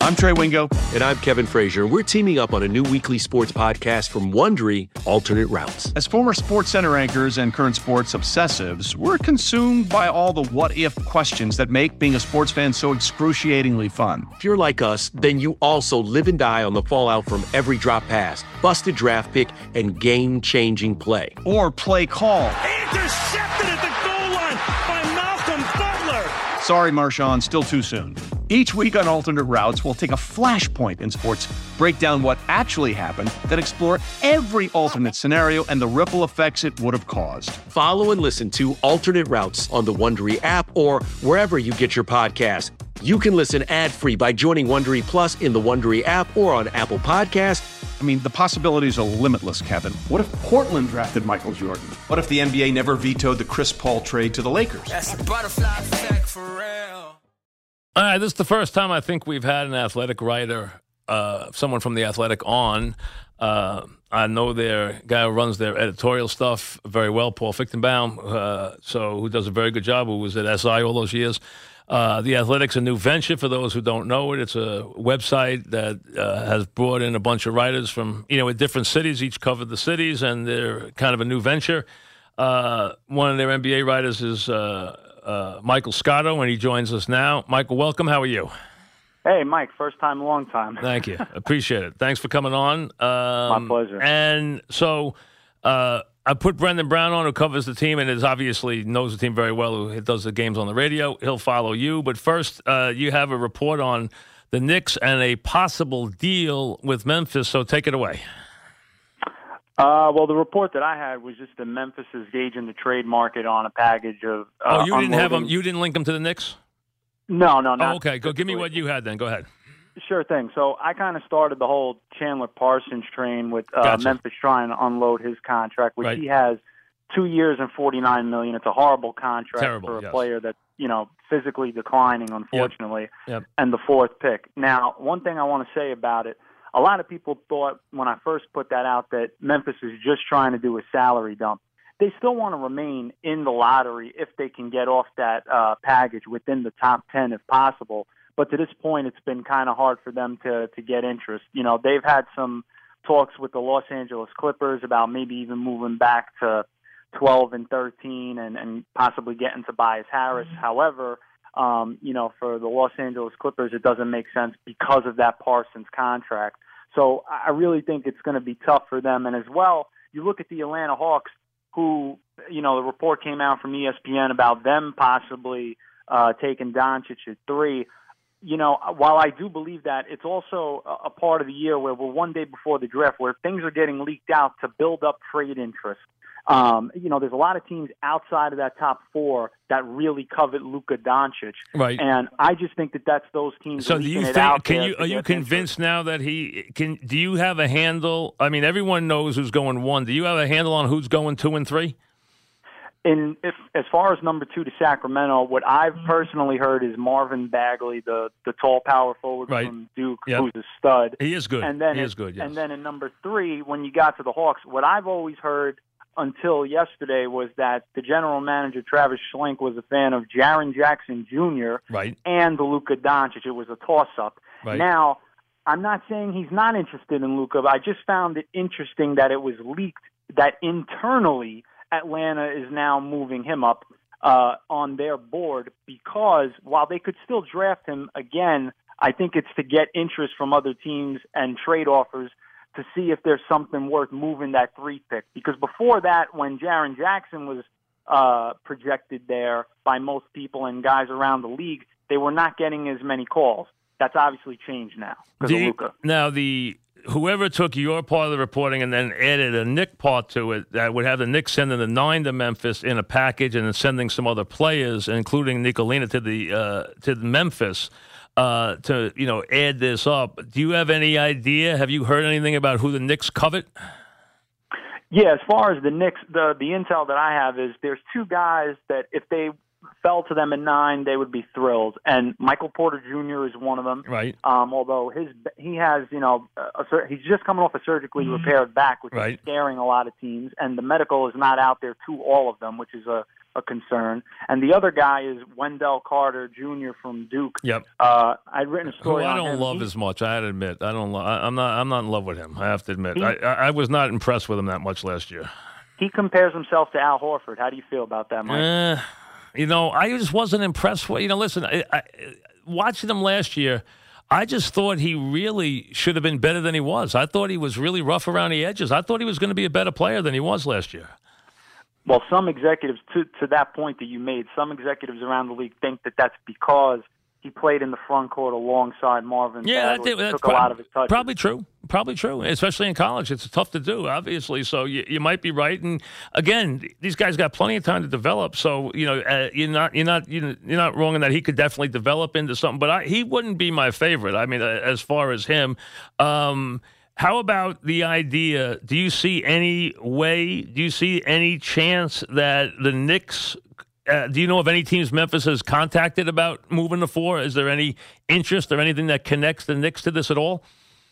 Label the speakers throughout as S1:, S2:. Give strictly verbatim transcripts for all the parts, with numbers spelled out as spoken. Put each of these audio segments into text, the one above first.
S1: I'm Trey Wingo.
S2: And I'm Kevin Frazier. We're teaming up on a new weekly sports podcast from Wondery, Alternate Routes.
S1: As former Sports Center anchors and current sports obsessives, we're consumed by all the what-if questions that make being a sports fan so excruciatingly fun.
S2: If you're like us, then you also live and die on the fallout from every drop pass, busted draft pick, and game-changing play.
S1: Or play call.
S3: Intercepted at the goal line by Malcolm Butler.
S1: Sorry, Marshawn, still too soon. Each week on Alternate Routes, we'll take a flashpoint in sports, break down what actually happened, then explore every alternate scenario and the ripple effects it would have caused.
S2: Follow and listen to Alternate Routes on the Wondery app or wherever you get your podcasts. You can listen ad-free by joining Wondery Plus in the Wondery app or on Apple Podcasts.
S1: I mean, the possibilities are limitless, Kevin. What if Portland drafted Michael Jordan? What if the N B A never vetoed the Chris Paul trade to the Lakers?
S4: That's a butterfly effect for real.
S5: All right, this is the first time I think we've had an athletic writer, uh, someone from The Athletic on. Uh, I know their guy who runs their editorial stuff very well, Paul Fichtenbaum, uh, so who does a very good job, who was at S I all those years. Uh, the Athletic's a new venture for those who don't know it. It's a website that uh, has brought in a bunch of writers from, you know, in different cities, each covered the cities, and they're kind of a new venture. Uh, one of their N B A writers is uh, uh, Michael Scotto, and he joins us now. Michael, welcome. How are you?
S6: Hey, Mike. First time, long time.
S5: Thank you. Appreciate it. Thanks for coming on. Um,
S6: My pleasure.
S5: And so uh, I put Brendan Brown on, who covers the team and is obviously knows the team very well, who does the games on the radio. He'll follow you. But first, uh, you have a report on the Knicks and a possible deal with Memphis, so take it away.
S6: Uh, well, the report that I had was just that Memphis is gauging the trade market on a package of. Uh,
S5: oh, you didn't have them.
S6: unloading-
S5: You didn't link them to the Knicks.
S6: No, no, no.
S5: Oh, okay, go give me what you had then. Go ahead.
S6: Sure thing. So I kind of started the whole Chandler Parsons train with uh,
S5: Gotcha.
S6: Memphis trying to unload his contract, which
S5: Right.
S6: he has two years and forty-nine million. It's a horrible contract
S5: Terrible,
S6: for a
S5: yes.
S6: player that's, you know, physically declining, unfortunately,
S5: Yep.
S6: and the fourth pick. Now, one thing I want to say about it, a lot of people thought when I first put that out that Memphis is just trying to do a salary dump. They still want to remain in the lottery if they can get off that uh, package within the top ten if possible. But to this point, it's been kind of hard for them to, to get interest. You know, they've had some talks with the Los Angeles Clippers about maybe even moving back to twelve and thirteen and, and possibly getting Tobias Harris. Mm-hmm. However, um, you know, for the Los Angeles Clippers, it doesn't make sense because of that Parsons contract. So I really think it's going to be tough for them. And as well, you look at the Atlanta Hawks, who, you know, the report came out from E S P N about them possibly uh, taking Doncic at three. You know, while I do believe that, it's also a part of the year where we're one day before the draft where things are getting leaked out to build up trade interest. Um, you know, there's a lot of teams outside of that top four that really covet Luka Doncic.
S5: Right.
S6: And I just think that that's those teams.
S5: So do
S6: leaking
S5: you
S6: it
S5: think?
S6: out
S5: Can
S6: there
S5: you
S6: to
S5: are you
S6: get
S5: convinced
S6: interest.
S5: now that he can? Do you have a handle? I mean, everyone knows who's going one. Do you have a handle on who's going two and three?
S6: In if as far as number two to Sacramento, what I've personally heard is Marvin Bagley, the the tall power forward
S5: Right.
S6: from Duke,
S5: Yep.
S6: who's a stud.
S5: He is good.
S6: And then
S5: he
S6: it-
S5: is good. Yes.
S6: And then in number three, when you got to the Hawks, what I've always heard until yesterday was that the general manager Travis Schlenk was a fan of Jaren Jackson Junior
S5: right.
S6: and Luka Doncic. It was a toss-up.
S5: Right.
S6: Now, I'm not saying he's not interested in Luka, but I just found it interesting that it was leaked that internally Atlanta is now moving him up uh, on their board because while they could still draft him again, I think it's to get interest from other teams and trade offers to see if there's something worth moving that three pick. Because before that, when Jaren Jackson was uh, projected there by most people and guys around the league, they were not getting as many calls. That's obviously changed now because
S5: Do
S6: of
S5: you-
S6: Luka.
S5: now the whoever took your part of the reporting and then added a Nick part to it, that would have the Knicks sending the nine to Memphis in a package and then sending some other players, including Nicolina, to the uh, to Memphis uh, to you know add this up. Do you have any idea? Have you heard anything about who the Knicks covet?
S6: Yeah, as far as the Knicks, the the intel that I have is there's two guys that if they fell to them at nine, they would be thrilled. And Michael Porter Junior is one of them.
S5: Right.
S6: Um, although his he has, you know, a, a, he's just coming off a surgically repaired back, which
S5: right.
S6: is scaring a lot of teams. And the medical is not out there to all of them, which is a, a concern. And the other guy is Wendell Carter Junior from Duke.
S5: Yep.
S6: Uh, I'd written a story
S5: Who I
S6: on
S5: don't
S6: him.
S5: love
S6: He,
S5: as much. I had to admit, I don't. Lo- I, I'm not. I'm not in love with him. I have to admit,
S6: He-
S5: I, I, I was not impressed with him that much last year.
S6: he compares himself to Al Horford. How do you feel about that, Mike?
S5: Uh, you know, I just wasn't impressed with. You know, listen, I, I, watching him last year, I just thought he really should have been better than he was. I thought he was really rough around the edges. I thought he was going to be a better player than he was last year.
S6: Well, some executives, to to that point that you made, some executives around the league think that that's because he played in the front court alongside Marvin.
S5: Yeah,
S6: Bagley,
S5: that, that's
S6: took
S5: prob-
S6: a lot of his touches.
S5: probably true. Probably true, especially in college. It's tough to do, obviously. So you, you might be right. And again, these guys got plenty of time to develop. So you know, uh, you're not you're not you're not wrong in that he could definitely develop into something. But I, he wouldn't be my favorite. I mean, uh, as far as him. Um, How about the idea? Do you see any way? Do you see any chance that the Knicks? Uh, do you know of any teams Memphis has contacted about moving to four? Is there any interest or anything that connects the Knicks to this at all?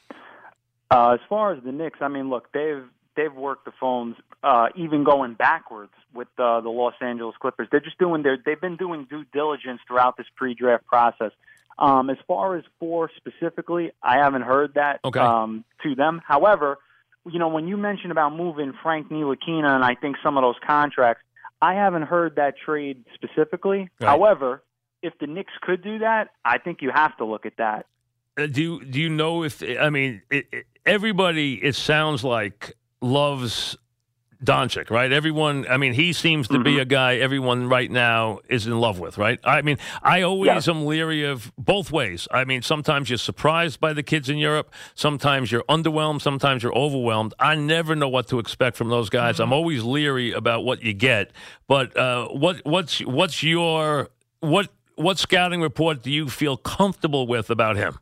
S6: Uh, as far as the Knicks, I mean, look, they've they've worked the phones, uh, even going backwards with uh, the Los Angeles Clippers. They're just doing their. They've been doing due diligence throughout this pre-draft process. Um, as far as four specifically, I haven't heard that
S5: okay.
S6: um, to them. However, you know, when you mentioned about moving Frank Ntilikina and I think some of those contracts, I haven't heard that trade specifically.
S5: Right.
S6: However, if the Knicks could do that, I think you have to look at that.
S5: Uh, do you, do you know if I mean it, it, everybody? It sounds like loves Doncic, right? Everyone, I mean, he seems to mm-hmm. be a guy everyone right now is in love with, right? I mean, I always
S6: yes.
S5: am leery of both ways. I mean, sometimes you're surprised by the kids in Europe. Sometimes you're underwhelmed. Sometimes you're overwhelmed. I never know what to expect from those guys. Mm-hmm. I'm always leery about what you get. But uh, what what's what's your what what scouting report do you feel comfortable with about him?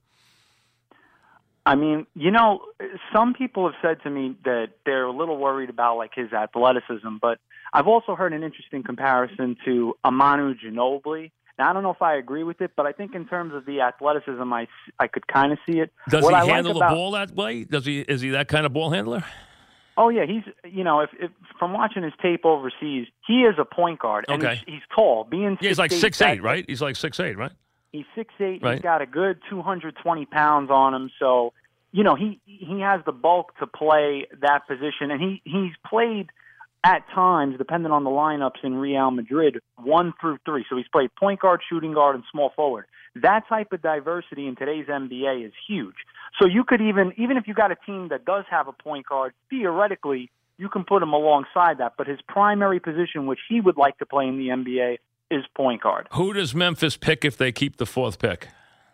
S6: I mean, you know, some people have said to me that they're a little worried about like his athleticism, but I've also heard an interesting comparison to Amanu Ginobili. Now, I don't know if I agree with it, but I think in terms of the athleticism, I, I could kind of see it.
S5: Does
S6: what
S5: he
S6: I
S5: handle
S6: like about,
S5: the ball that way? Does he? Is he that kind of ball handler?
S6: Oh yeah, he's you know, if, if from watching his tape overseas, he is a point guard, and
S5: okay.
S6: he's, he's tall. Being
S5: yeah, he's like six eight, right? He's like six eight, right?
S6: He's six eight.
S5: Right.
S6: He's got a good two hundred twenty pounds on him. So, you know, he he has the bulk to play that position. And he, he's played at times, depending on the lineups in Real Madrid, one through three. So he's played point guard, shooting guard, and small forward. That type of diversity in today's N B A is huge. So you could even, even if you got a team that does have a point guard, theoretically, you can put him alongside that. But his primary position, which he would like to play in the N B A, is point guard.
S5: Who does Memphis pick if they keep the fourth pick?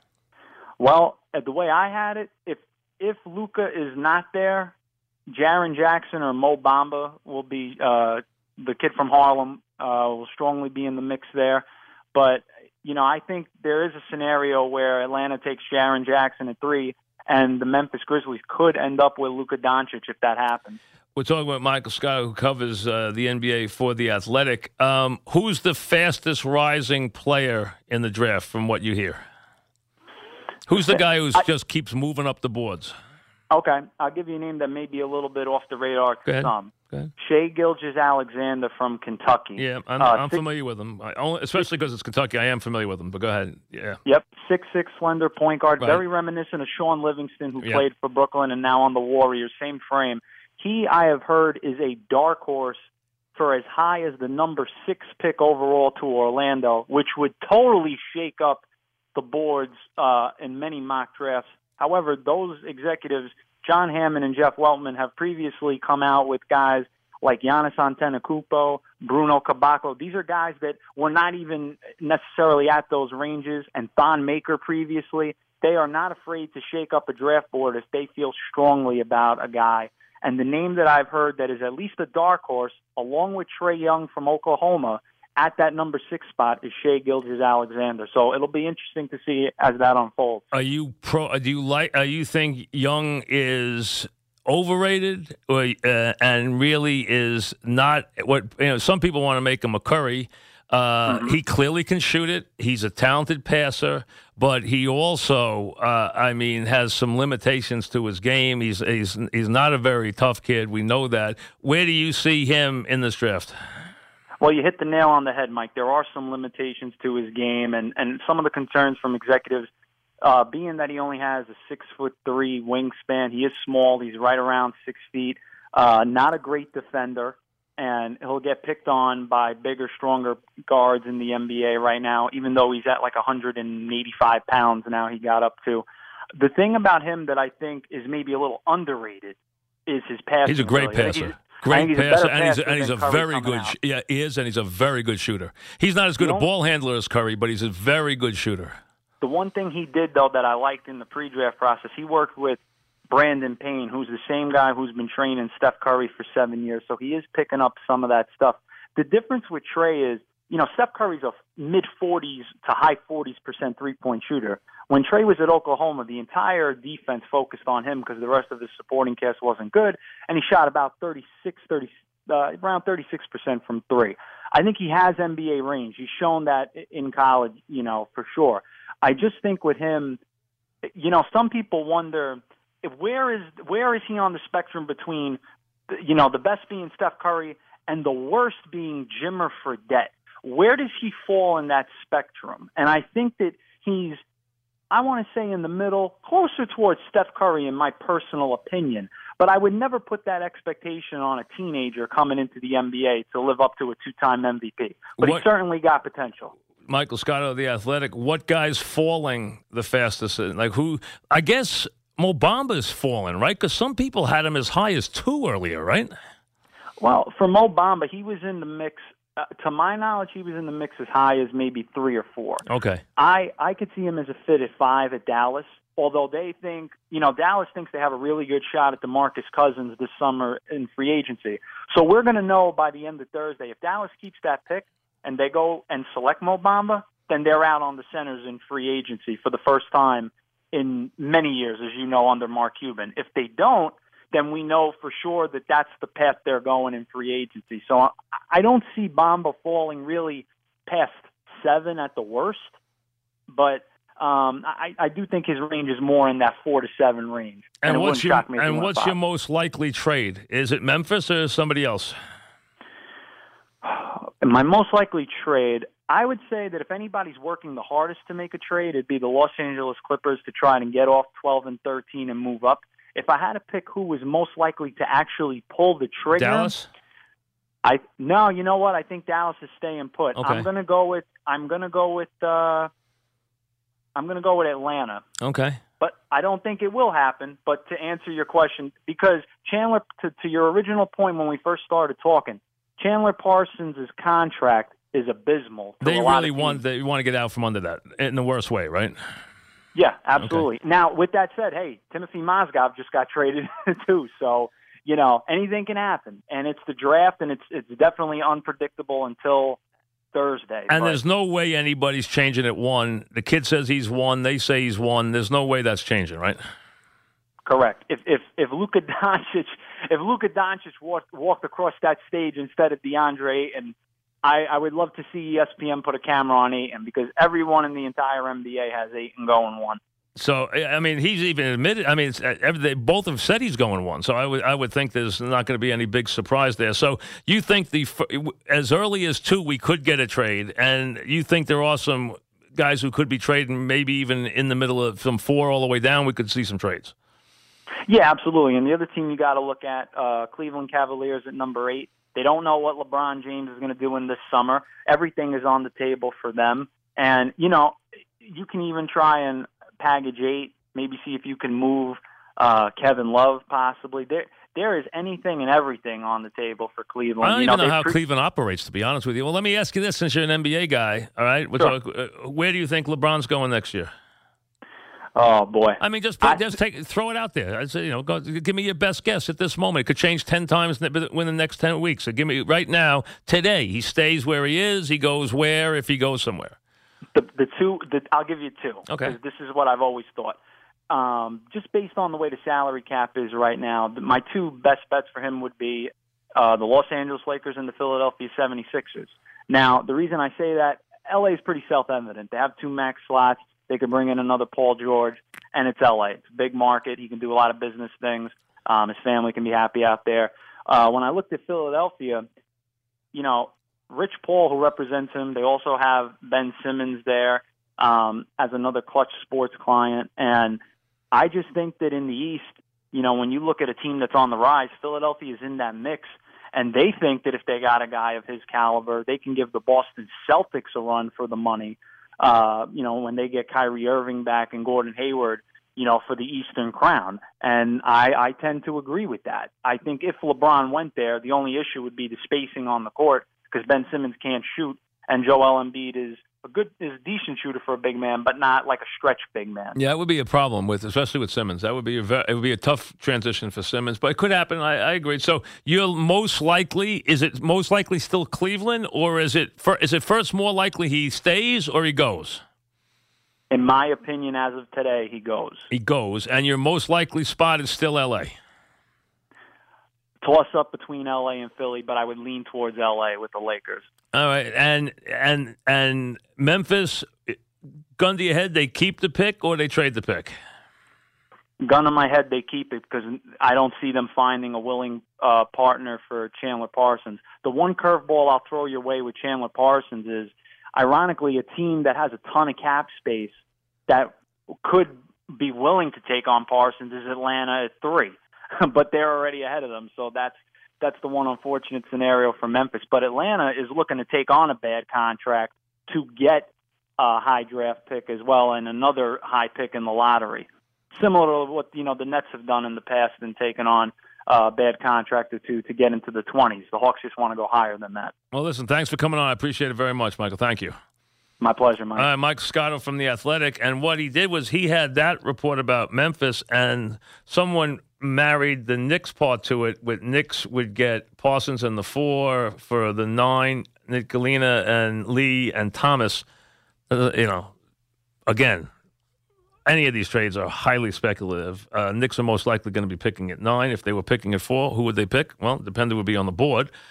S6: Well, the way I had it, if if Luka is not there, Jaren Jackson or Mo Bamba will be uh, the kid from Harlem uh, will strongly be in the mix there. But you know, I think there is a scenario where Atlanta takes Jaren Jackson at three, and the Memphis Grizzlies could end up with Luka Doncic if that happens.
S5: We're talking about Michael Scott, who covers uh, the N B A for The Athletic. Um, who's the fastest rising player in the draft from what you hear? Who's the guy who just keeps moving up the boards?
S6: Okay, I'll give you a name that may be a little bit off the radar to some.
S5: Go ahead.
S6: Shai Gilgeous-Alexander from Kentucky.
S5: Yeah, I'm,
S6: uh,
S5: I'm
S6: six,
S5: familiar with him, I only, especially because it's Kentucky. I am familiar with him, but go ahead. Yeah.
S6: Yep, six six slender point guard,
S5: Right.
S6: very reminiscent of Sean Livingston, who
S5: Yep.
S6: played for Brooklyn and now on the Warriors, same frame. He, I have heard, is a dark horse for as high as the number six pick overall to Orlando, which would totally shake up the boards uh, in many mock drafts. However, those executives, John Hammond and Jeff Weltman, have previously come out with guys like Giannis Antetokounmpo, Bruno Caboclo. These are guys that were not even necessarily at those ranges, and Thon Maker previously. They are not afraid to shake up a draft board if they feel strongly about a guy. And the name that I've heard that is at least a dark horse, along with Trae Young from Oklahoma, at that number six spot is Shai Gilgeous-Alexander. So it'll be interesting to see as that unfolds.
S5: Are you pro? Do you like? Are you think Young is overrated, or uh, and really is not what you know? Some people want to make him a Curry. Uh,
S6: Mm-hmm.
S5: He clearly can shoot it. He's a talented passer, but he also, uh, I mean, has some limitations to his game. He's he's he's not a very tough kid. We know that. Where do you see him in this draft?
S6: Well, you hit the nail on the head, Mike. There are some limitations to his game, and, and some of the concerns from executives, uh, being that he only has a six foot three wingspan. He is small. He's right around six feet. Uh, not a great defender, and he'll get picked on by bigger, stronger guards in the N B A right now, even though he's at like one hundred eighty-five pounds now he got up to. The thing about him that I think is maybe a little underrated is his passing.
S5: He's a great
S6: ability.
S5: passer. Great
S6: he's a
S5: passer,
S6: better
S5: and he's
S6: passer
S5: and he's
S6: than
S5: a
S6: Curry
S5: very
S6: coming
S5: good.
S6: out.
S5: Yeah, he is, and he's a very good shooter. He's not as good
S6: You
S5: a
S6: know-
S5: ball handler as Curry, but he's a very good shooter.
S6: The one thing he did, though, that I liked in the pre-draft process, he worked with Brandon Payne, who's the same guy who's been training Steph Curry for seven years. So he is picking up some of that stuff. The difference with Trey is, you know, Steph Curry's a mid-forties to high forties percent three-point shooter. When Trey was at Oklahoma, the entire defense focused on him because the rest of his supporting cast wasn't good, and he shot about thirty-six, thirty, uh, around thirty-six percent from three. I think he has N B A range. He's shown that in college, you know, for sure. I just think with him, you know, some people wonder if where is where is he on the spectrum between, you know, the best being Steph Curry and the worst being Jimmer Fredette. Where does he fall in that spectrum? And I think that he's, I want to say in the middle, closer towards Steph Curry in my personal opinion. But I would never put that expectation on a teenager coming into the N B A to live up to a two-time M V P. But
S5: What-
S6: he certainly got potential.
S5: Michael Scott of The Athletic, what guy's falling the fastest? Like who? I guess Mo Bamba's falling, right? Because some people had him as high as two earlier, right?
S6: Well, for Mo Bamba, he was in the mix. Uh, to my knowledge, he was in the mix as high as maybe three or four.
S5: Okay.
S6: I, I could see him as a fit at five at Dallas, although they think, you know, Dallas thinks they have a really good shot at DeMarcus Cousins this summer in free agency. So we're going to know by the end of Thursday. If Dallas keeps that pick and they go and select Mo Bamba, then they're out on the centers in free agency for the first time in many years, as you know, under Mark Cuban. If they don't, then we know for sure that that's the path they're going in free agency. So I, I don't see Bamba falling really past seven at the worst, but um, I, I do think his range is more in that four to seven range.
S5: And,
S6: And, it
S5: what's
S6: wouldn't
S5: your
S6: shock me if he
S5: and
S6: went
S5: what's
S6: five.
S5: your most likely trade? Is it Memphis or somebody else?
S6: My most likely trade, I would say that if anybody's working the hardest to make a trade, it'd be the Los Angeles Clippers to try and get off twelve and thirteen and move up. If I had to pick who was most likely to actually pull the trigger,
S5: Dallas?
S6: I no, you know what? I think Dallas is staying put.
S5: Okay.
S6: I'm gonna go with I'm gonna go with uh, I'm gonna go with Atlanta.
S5: Okay.
S6: But I don't think it will happen. But to answer your question, because Chandler, to, to your original point when we first started talking, Chandler Parsons' contract is abysmal. to
S5: They
S6: a lot
S5: really
S6: of
S5: want
S6: teams.
S5: they want to get out from under that in the worst way, right?
S6: Yeah, absolutely. Now, with that said, hey, Timothy Mozgov just got traded too, so you know anything can happen. And it's the draft, and it's it's definitely unpredictable until Thursday.
S5: And
S6: but-
S5: there's no way anybody's changing it one. The kid says he's one. They say he's one. There's no way that's changing, right?
S6: Correct. If if if Luka Doncic if Luka Doncic walked walked across that stage instead of DeAndre Ayton, I, I would love to see E S P N put a camera on Ayton because everyone in the entire N B A has Ayton going one.
S5: So I mean, he's even admitted. I mean, it's, they both have said he's going one. So I would I would think there's not going to be any big surprise there. So you think the as early as two we could get a trade, and you think there are some guys who could be trading, maybe even in the middle of from four all the way down, we could see some trades.
S6: Yeah, absolutely. And the other team you got to look at, uh, Cleveland Cavaliers at number eight. They don't know what LeBron James is going to do in this summer. Everything is on the table for them. And, you know, you can even try and package eight, maybe see if you can move uh, Kevin Love possibly. There, there is anything and everything on the table for Cleveland.
S5: I don't
S6: you know,
S5: even know
S6: they
S5: how
S6: pre-
S5: Cleveland operates, to be honest with you. Well, let me ask you this, since you're an N B A guy, all right? We'll
S6: Sure.
S5: talk, uh, where do you think LeBron's going next year?
S6: Oh, boy.
S5: I mean, just put,
S6: I-
S5: just take throw it out there. I say, you know, go, give me your best guess at this moment. It could change ten times within the next ten weeks. So give me right now, today. He stays where he is. He goes where if he goes somewhere.
S6: The the two, the, I'll give you two.
S5: Okay.
S6: 'Cause this is what I've always thought. Um, just based on the way the salary cap is right now, th- my two best bets for him would be uh, the Los Angeles Lakers and the Philadelphia seventy-sixers. Now, the reason I say that, L A is pretty self-evident. They have two max slots. They could bring in another Paul George, and it's L A. It's a big market. He can do a lot of business things. Um, his family can be happy out there. Uh, when I looked at Philadelphia, you know, Rich Paul, who represents him, they also have Ben Simmons there um, as another Clutch Sports client. And I just think that in the East, you know, when you look at a team that's on the rise, Philadelphia is in that mix. And they think that if they got a guy of his caliber, they can give the Boston Celtics a run for the money. Uh, you know, when they get Kyrie Irving back and Gordon Hayward, you know, for the Eastern crown. And I, I tend to agree with that. I think if LeBron went there, the only issue would be the spacing on the court because Ben Simmons can't shoot, and Joel Embiid is a good, is a decent shooter for a big man, but not like a stretch big man.
S5: Yeah, it would be a problem with, especially with Simmons. That would be a very, it would be a tough transition for Simmons, but it could happen. I, I agree. So you're most likely, is it most likely still Cleveland, or is it is it first more likely he stays or he goes?
S6: In my opinion, as of today, he goes.
S5: He goes, and your most likely spot is still L A.
S6: Toss up between L A and Philly, but I would lean towards L A with the Lakers.
S5: All right, and and and Memphis, gun to your head, they keep the pick or they trade the pick?
S6: Gun to my head, they keep it because I don't see them finding a willing uh, partner for Chandler Parsons. The one curveball I'll throw your way with Chandler Parsons is, ironically, a team that has a ton of cap space that could be willing to take on Parsons is Atlanta at three, but they're already ahead of them. So that's that's the one unfortunate scenario for Memphis. But Atlanta is looking to take on a bad contract to get a high draft pick as well and another high pick in the lottery, similar to what you know the Nets have done in the past and taken on a bad contract or two to get into the twenties. The Hawks just want to go higher than that.
S5: Well, listen, thanks for coming on. I appreciate it very much, Michael. Thank you.
S6: My pleasure, Mike.
S5: Uh, Mike Scotto from The Athletic. And what he did was he had that report about Memphis, and someone married the Knicks part to it, with Knicks would get Parsons in the four, for the nine, Nick Galena and Lee and Thomas. Uh, you know, again, any of these trades are highly speculative. Uh, Knicks are most likely going to be picking at nine. If they were picking at four, who would they pick? Well, it depends who would be on the board.